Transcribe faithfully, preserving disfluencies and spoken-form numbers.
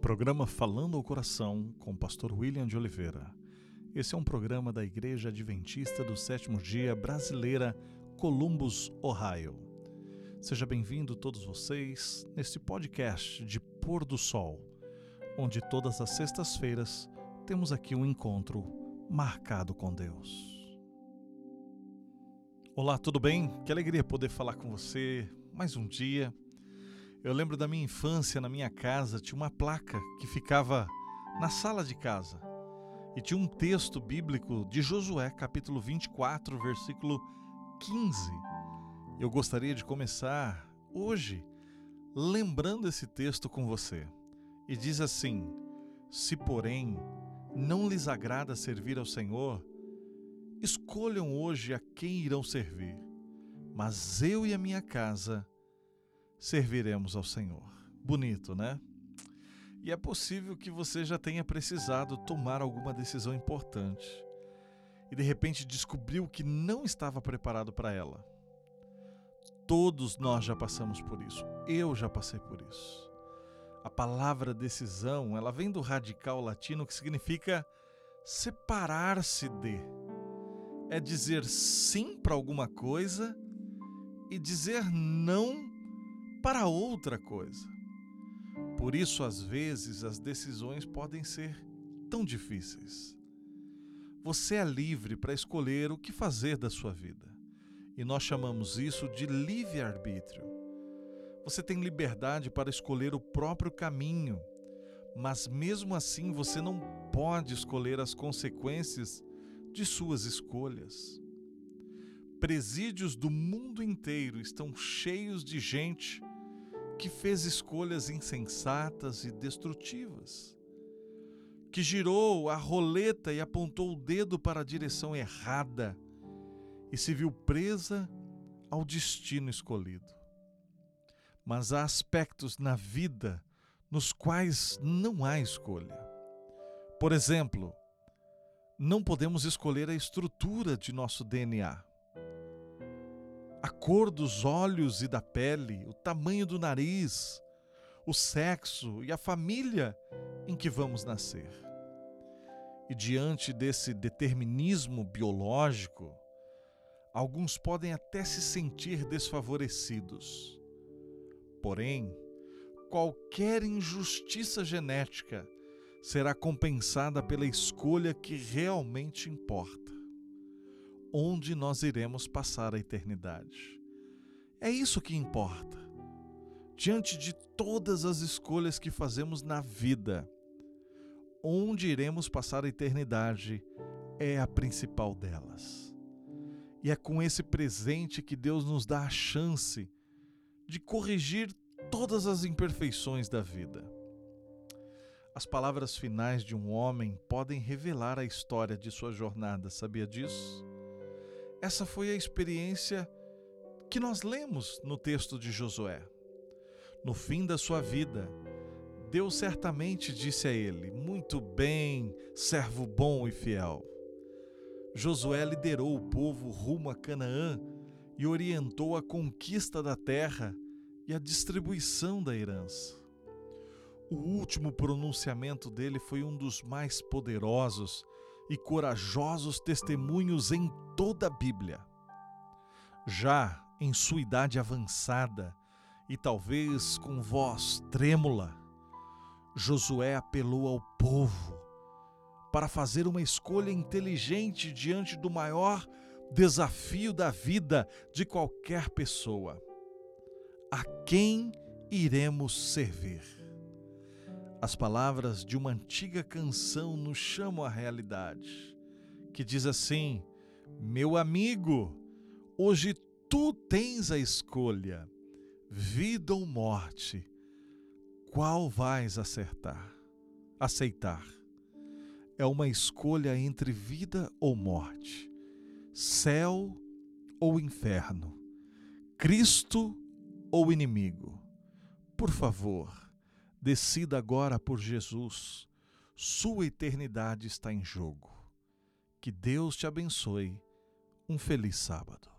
Programa Falando ao Coração com o pastor William de Oliveira. Esse é um programa da Igreja Adventista do Sétimo Dia Brasileira, Columbus, Ohio. Seja bem-vindo todos vocês neste podcast de Pôr do Sol, onde todas as sextas-feiras temos aqui um encontro marcado com Deus. Olá, tudo bem? Que alegria poder falar com você mais um dia. Eu lembro da minha infância, na minha casa, tinha uma placa que ficava na sala de casa e tinha um texto bíblico de Josué, capítulo vinte e quatro, versículo quinze. Eu gostaria de começar hoje lembrando esse texto com você. E diz assim: se porém não lhes agrada servir ao Senhor, escolham hoje a quem irão servir, mas eu e a minha casa serviremos ao Senhor. Bonito, né? E é possível que você já tenha precisado tomar alguma decisão importante e de repente descobriu que não estava preparado para ela. Todos nós já passamos por isso. Eu já passei por isso. A palavra decisão, ela vem do radical latino que significa separar-se de. É dizer sim para alguma coisa e dizer não para outra coisa. Por isso, às vezes, as decisões podem ser tão difíceis. Você é livre para escolher o que fazer da sua vida. E nós chamamos isso de livre-arbítrio. Você tem liberdade para escolher o próprio caminho, mas mesmo assim você não pode escolher as consequências de suas escolhas. Presídios do mundo inteiro estão cheios de gente que fez escolhas insensatas e destrutivas, que girou a roleta e apontou o dedo para a direção errada e se viu presa ao destino escolhido. Mas há aspectos na vida nos quais não há escolha. Por exemplo, não podemos escolher a estrutura de nosso D N A. A cor dos olhos e da pele, o tamanho do nariz, o sexo e a família em que vamos nascer. E diante desse determinismo biológico, alguns podem até se sentir desfavorecidos. Porém, qualquer injustiça genética será compensada pela escolha que realmente importa: onde nós iremos passar a eternidade. É isso que importa. Diante de todas as escolhas que fazemos na vida, onde iremos passar a eternidade é a principal delas. E é com esse presente que Deus nos dá a chance de corrigir todas as imperfeições da vida. As palavras finais de um homem podem revelar a história de sua jornada, sabia disso? Essa foi a experiência que nós lemos no texto de Josué. No fim da sua vida, Deus certamente disse a ele: muito bem, servo bom e fiel. Josué liderou o povo rumo a Canaã e orientou a conquista da terra e a distribuição da herança. O último pronunciamento dele foi um dos mais poderosos e corajosos testemunhos em toda a Bíblia. Já em sua idade avançada e talvez com voz trêmula, Josué apelou ao povo para fazer uma escolha inteligente diante do maior desafio da vida de qualquer pessoa: a quem iremos servir? As palavras de uma antiga canção nos chamam à realidade, que diz assim: meu amigo, hoje tu tens a escolha, vida ou morte, qual vais acertar, aceitar? É uma escolha entre vida ou morte, céu ou inferno, Cristo ou inimigo. Por favor, decida agora por Jesus. Sua eternidade está em jogo. Que Deus te abençoe. Um feliz sábado.